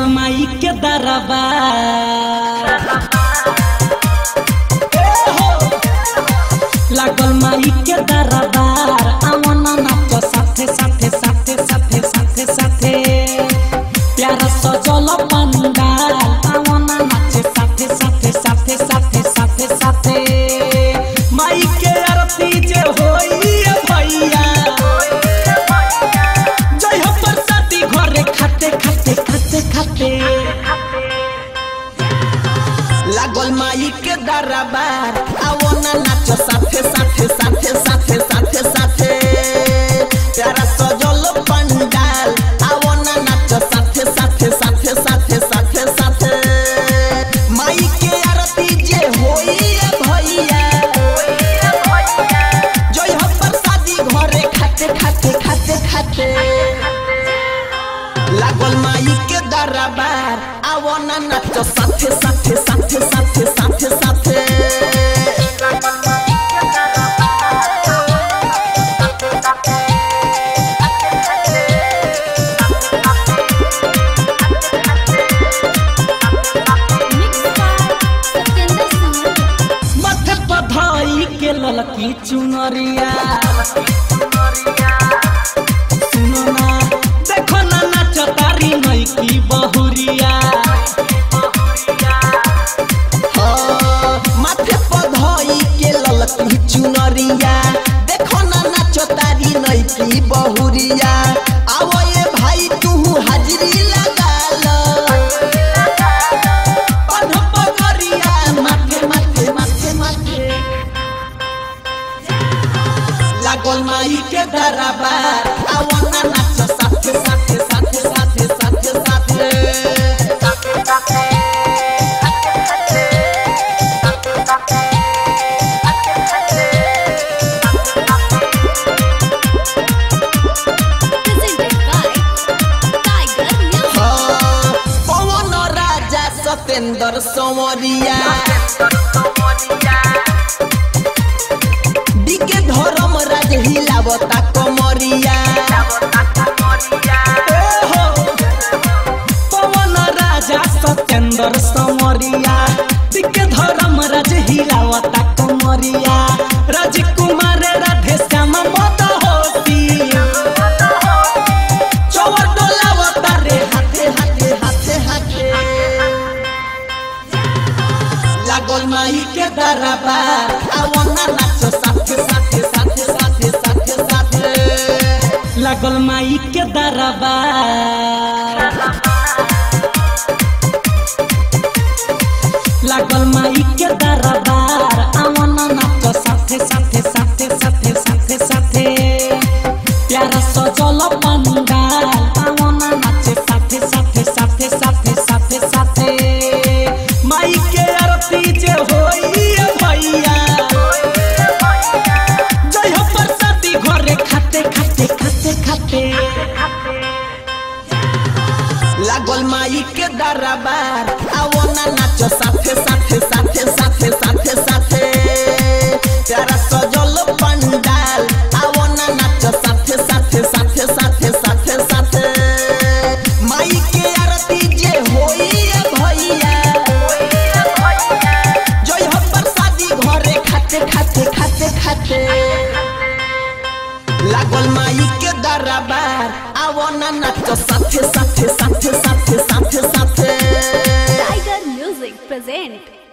माई के दरबार लागल माई के दरबार आवना नाच साथे साथे साथे साथे साथे साथे प्यार सजल पंडाल आवना नाच साथे साथे साथे साथे साथे साथे माई के आरती जे होई भैया जय हो प्रसादी घरे खाते खाते खाते खाते लागल माई के दरबार आवना नाच साथे साथे साथे साथे साथे साथे प्यारा सजल पंडाल आवना नाच साथे साथे साथे साथे साथे साथे माई के आरती जे होई भैया जय हो प्रसादी घरे खाते खाते खाते खाते लागल माई के दरबार आवना नाच साथे साथे साथे साथे साथे साथे माथे पधाई के ललकी चुनरिया सुनो ना देखो ना नाच तारी नई की बहुरिया माथे पधाई के ललकी चुनरिया देखो ना नाच तारी नई की बहुरिया आवो ये भाई तू हाजरी लगा लो पगरिया माथे माथे माथे माथे लागल माई के दरबार आवना नाच साथे साथे साथे साथे साथे साथे पवन राजा सतेंद्र संवरिया डीके धर्म राज हिलावता कमरिया पवन राजा सतेंद्र संवरिया डीके धर्म राज हिलावता कमरिया राजकुमार राधे श्याम मत होती चौर डोलावता रे हाथे हाथे हाथे हाथे लागल माई के दरबार आवना नाच साथे साथे साथे साथे साथे साथे लागल माई के दरबार लागल माई के दरबार आवना नाच साथे साथे साथे साथे साथे साथे प्यारा सजल पंडाल आवना नाच साथे साथे साथे साथे साथे साथे माई के आरती जे होई भैया जय हो प्रसादी घरे खाते खाते खाते खाते लागल माई के दरबार आवना नाच साथे साथे साथे साथे साथे साथे प्यारा सजल पंडाल आवना नाच साथे साथे साथे साथे साथे साथे माई के आरती जे होई भैया जय हो प्रसादी घरे खाते खाते खाते खाते लागल माई के दरबार आवना नाच साथे साथे साथे साथे साथे साथे Tiger Music present